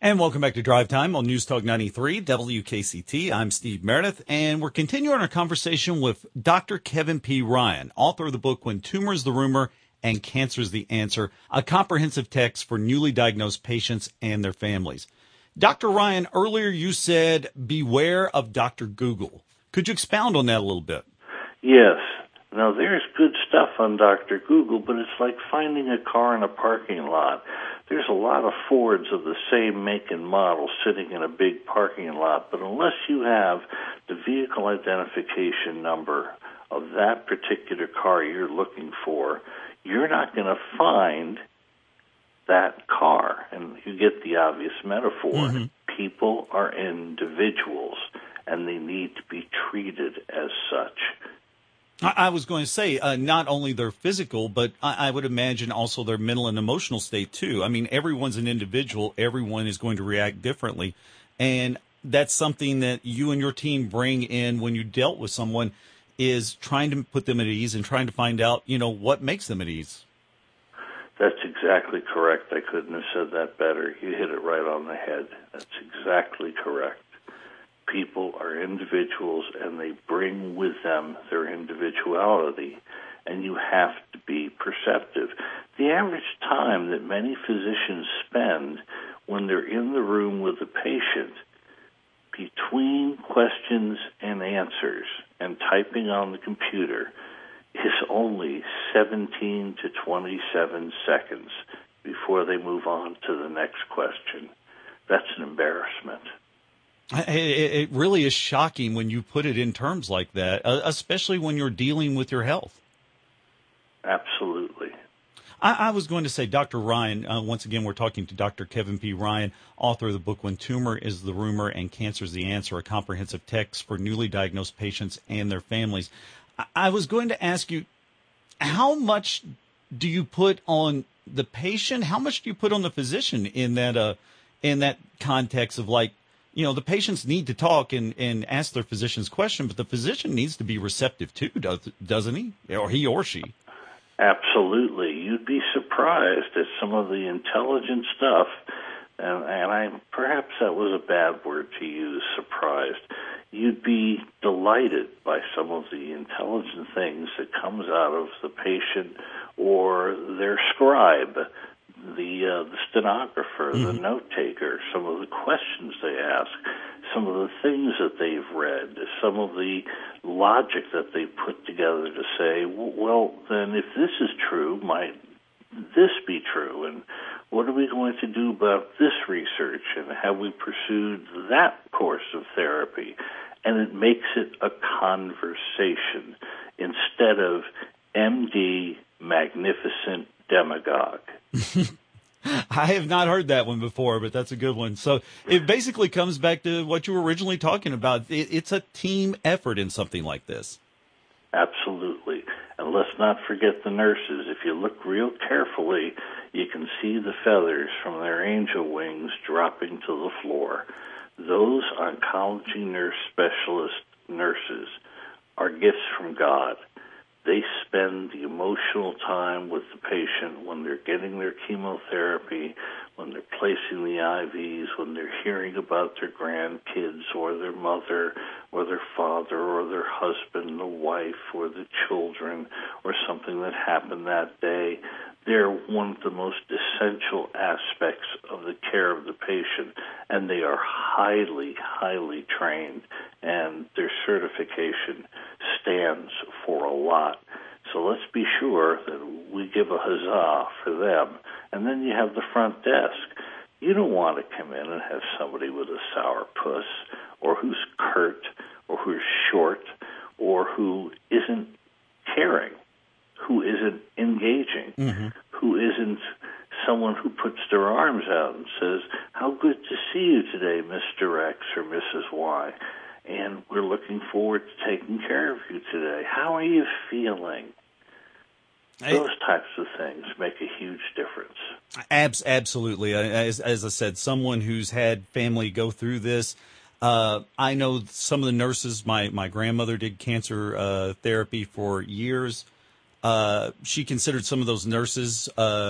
And welcome back to Drive Time on News Talk 93 WKCT. I'm Steve Meredith, and we're continuing our conversation with Dr. Kevin P. Ryan, author of the book When Tumor's the Rumor and Cancer's the Answer, a comprehensive text for newly diagnosed patients and their families. Dr. Ryan, earlier you said beware of Dr. Google. Could you expound on that a little bit? Yes. Now, there's good stuff on Dr. Google, but it's like finding a car in a parking lot. There's a lot of Fords of the same make and model sitting in a big parking lot, but unless you have the vehicle identification number of that particular car you're looking for, you're not going to find that car. And you get the obvious metaphor. Mm-hmm. People are individuals, and they need to be treated as such. I was going to say, not only their physical, but I would imagine also their mental and emotional state, too. I mean, everyone's an individual. Everyone is going to react differently. And that's something that you and your team bring in when you dealt with someone, is trying to put them at ease and trying to find out, what makes them at ease. That's exactly correct. I couldn't have said that better. You hit it right on the head. That's exactly correct. People are individuals, and they bring with them their individuality, and you have to be perceptive. The average time that many physicians spend when they're in the room with the patient between questions and answers and typing on the computer is only 17 to 27 seconds before they move on to the next question. That's an embarrassment. It really is shocking when you put it in terms like that, especially when you're dealing with your health. Absolutely. I was going to say, Dr. Ryan, once again, we're talking to Dr. Kevin P. Ryan, author of the book When Tumor is the Rumor and Cancer's the Answer, a comprehensive text for newly diagnosed patients and their families. I was going to ask you, how much do you put on the patient? How much do you put on the physician in that context of, like, the patients need to talk and ask their physician's question, but the physician needs to be receptive too, doesn't he? Or he or she. Absolutely. You'd be surprised at some of the intelligent stuff, and perhaps that was a bad word to use, surprised. You'd be delighted by some of the intelligent things that comes out of the patient or their scribe, the stenographer, the note taker, some of the questions they ask, some of the things that they've read, some of the logic that they put together to say, well, then if this is true, might this be true? And what are we going to do about this research? And have we pursued that course of therapy? And it makes it a conversation instead of MD, magnificent demagogue. I have not heard that one before, but that's a good one. So it basically comes back to what you were originally talking about. It's a team effort in something like this. Absolutely. And let's not forget the nurses. If you look real carefully, you can see the feathers from their angel wings dropping to the floor. Those oncology nurse specialist nurses are gifts from God. They spend the emotional time with the patient when they're getting their chemotherapy, when they're placing the IVs, when they're hearing about their grandkids or their mother or their father or their husband, the wife or the children or something that happened that day. They're one of the most essential aspects of the care of the patient, and they are highly, highly trained, and their certification stands for a lot. So let's be sure that we give a huzzah for them. And then you have the front desk. You don't want to come in and have somebody with a sourpuss or who's curt or who's short or who isn't caring, who isn't engaging, who isn't someone who puts their arms out and says, "How good to see you today, Mr. X or Mrs. Y, and we're looking forward to taking care of you today. How are you feeling?" Those types of things make a huge difference. Absolutely. As I said, someone who's had family go through this, I know some of the nurses. My grandmother did cancer therapy for years. She considered some of those nurses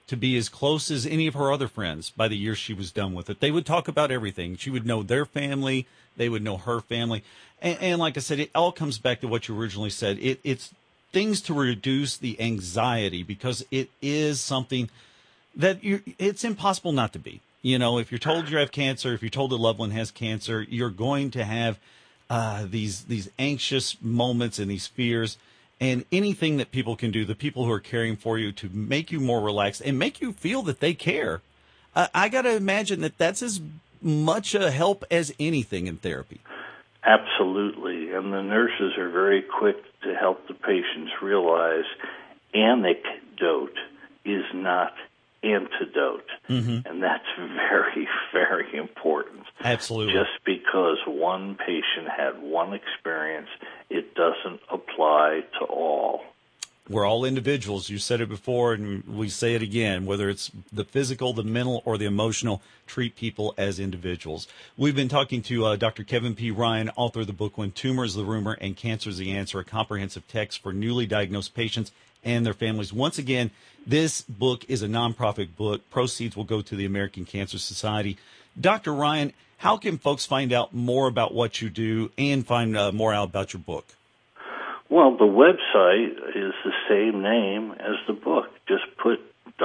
to be as close as any of her other friends by the year she was done with it. They would talk about everything. She would know their family. They would know her family. And like I said, it all comes back to what you originally said. It's things to reduce the anxiety, because it is something that it's impossible not to be. If you're told you have cancer, if you're told a loved one has cancer, you're going to have these anxious moments and these fears. And anything that people can do, the people who are caring for you, to make you more relaxed and make you feel that they care, I got to imagine that that's as much a help as anything in therapy. Absolutely. And the nurses are very quick to help the patients realize anecdote is not antidote. Mm-hmm. And that's very, very important. Absolutely. Just because one patient had one experience, it doesn't apply to all. We're all individuals. You said it before, and we say it again. Whether it's the physical, the mental, or the emotional, treat people as individuals. We've been talking to Dr. Kevin P. Ryan, author of the book When Tumor is the Rumor and Cancer is the Answer, a comprehensive text for newly diagnosed patients and their families. Once again, this book is a nonprofit book. Proceeds will go to the American Cancer Society. Dr. Ryan, how can folks find out more about what you do and find more out about your book? Well, the website is the same name as the book. Just put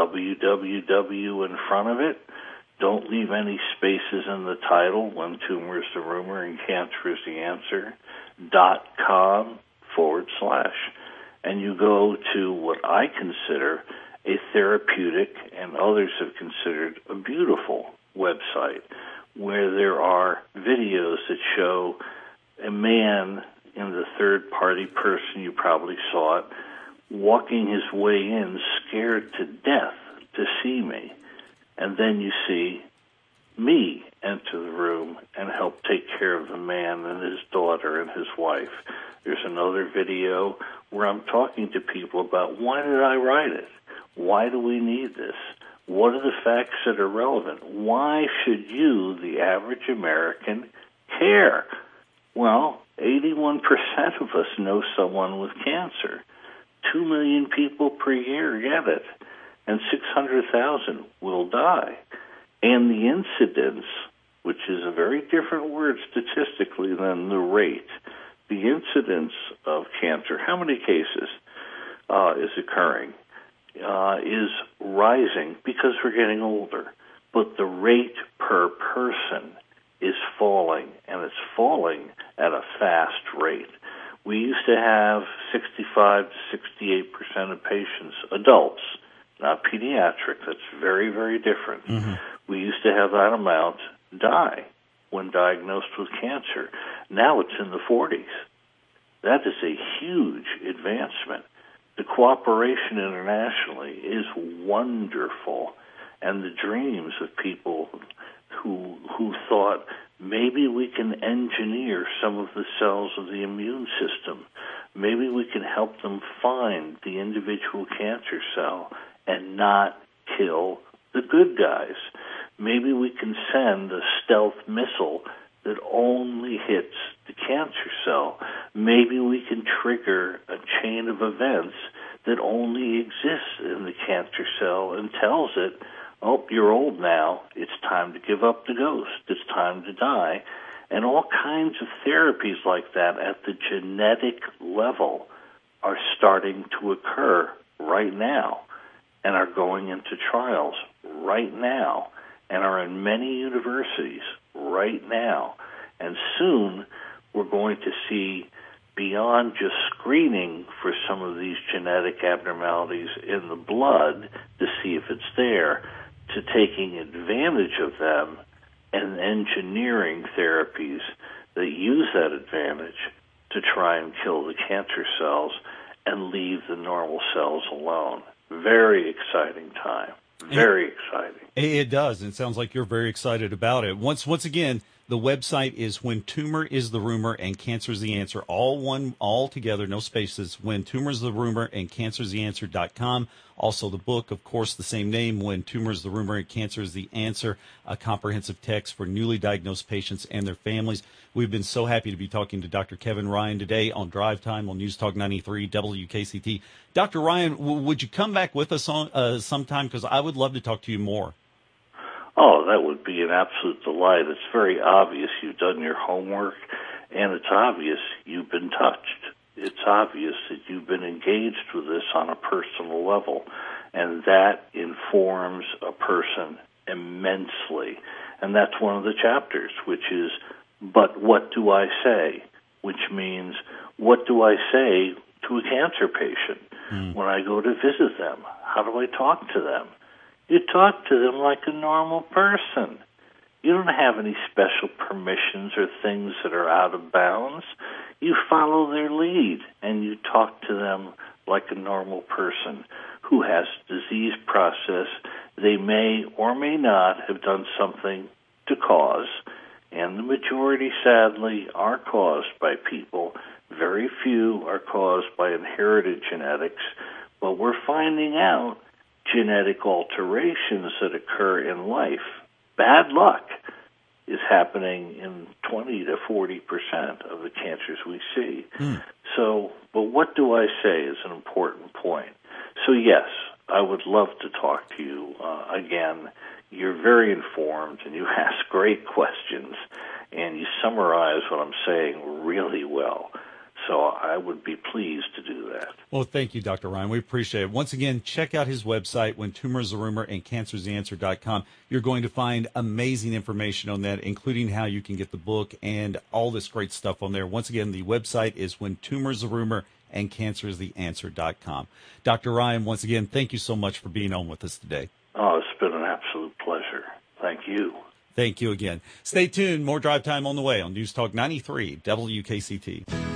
www in front of it. Don't leave any spaces in the title. When Tumor is the Rumor and Cancer is the Answer. .com/. And you go to what I consider a therapeutic, and others have considered a beautiful website, where there are videos that show a man in the third-party person, you probably saw it, walking his way in, scared to death to see me. And then you see me enter the room and help take care of the man and his daughter and his wife. There's another video where I'm talking to people about, why did I write it? Why do we need this? What are the facts that are relevant? Why should you, the average American, care? Well, 81% of us know someone with cancer. 2 million people per year get it, and 600,000 will die. And the incidence, which is a very different word statistically than the rate, the incidence of cancer, how many cases is occurring, is rising because we're getting older. But the rate per person is falling, and it's falling at a fast rate. We used to have 65 to 68% of patients, adults, not pediatric. That's very, very different. Mm-hmm. We used to have that amount die when diagnosed with cancer. Now it's in the 40s. That is a huge advancement. The cooperation internationally is wonderful, and the dreams of people who thought maybe we can engineer some of the cells of the immune system. Maybe we can help them find the individual cancer cell and not kill the good guys. Maybe we can send a stealth missile that only hits the cancer cell. Maybe we can trigger a chain of events that only exists in the cancer cell and tells it, oh, you're old now. It's time to give up the ghost. It's time to die. And all kinds of therapies like that at the genetic level are starting to occur right now and are going into trials right now and are in many universities right now. And soon we're going to see, beyond just screening for some of these genetic abnormalities in the blood to see if it's there, to taking advantage of them and engineering therapies that use that advantage to try and kill the cancer cells and leave the normal cells alone. Very exciting time. Very exciting. It does. It sounds like you're very excited about it. Once again, The website is When Tumor is the Rumor and Cancer is the Answer. All together, no spaces. When Tumor is the Rumor and Cancer is the Answer.com. Also the book, of course, the same name, When Tumor is the Rumor and Cancer is the Answer, a comprehensive text for newly diagnosed patients and their families. We've been so happy to be talking to Dr. Kevin Ryan today on Drive Time on News Talk 93 WKCT. Dr. Ryan, would you come back with us on sometime? Because I would love to talk to you more. Oh, that would be an absolute delight. It's very obvious you've done your homework, and it's obvious you've been touched. It's obvious that you've been engaged with this on a personal level, and that informs a person immensely. And that's one of the chapters, which is, but what do I say? Which means, what do I say to a cancer patient when I go to visit them? How do I talk to them? You talk to them like a normal person. You don't have any special permissions or things that are out of bounds. You follow their lead, and you talk to them like a normal person who has disease process they may or may not have done something to cause, and the majority, sadly, are caused by people. Very few are caused by inherited genetics, but we're finding out genetic alterations that occur in life. Bad luck is happening in 20 to 40% of the cancers we see. So, but what do I say is an important point. So yes, I would love to talk to you again. You're very informed and you ask great questions and you summarize what I'm saying really well. So I would be pleased to do that. Well, thank you, Dr. Ryan. We appreciate it. Once again, check out his website, When Tumor is the Rumor and Cancer is the Answer.com. You're going to find amazing information on that, including how you can get the book and all this great stuff on there. Once again, the website is When Tumor is the Rumor and Cancer is the Answer.com. Dr. Ryan, once again, thank you so much for being on with us today. Oh, it's been an absolute pleasure. Thank you. Thank you again. Stay tuned. More Drive Time on the way on News Talk 93 WKCT.